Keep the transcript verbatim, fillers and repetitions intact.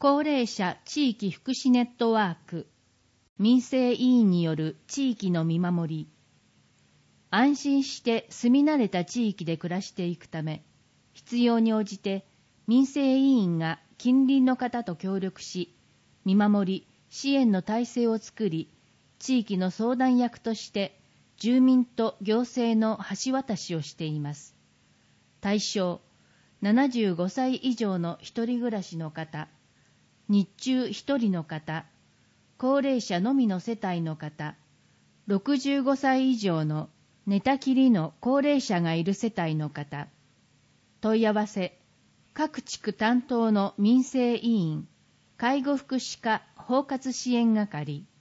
高齢者地域福祉ネットワーク、民生委員による地域の見守り、安心して住み慣れた地域で暮らしていくため、必要に応じて民生委員が近隣の方と協力し、見守り、支援の体制を作り、地域の相談役として住民と行政の橋渡しをしています。対象、ななじゅうごさい以上の一人暮らしの方、日中一人の方、高齢者のみの世帯の方、ろくじゅうごさい以上の寝たきりの高齢者がいる世帯の方。問い合わせ、各地区担当の民生委員、介護福祉課包括支援係。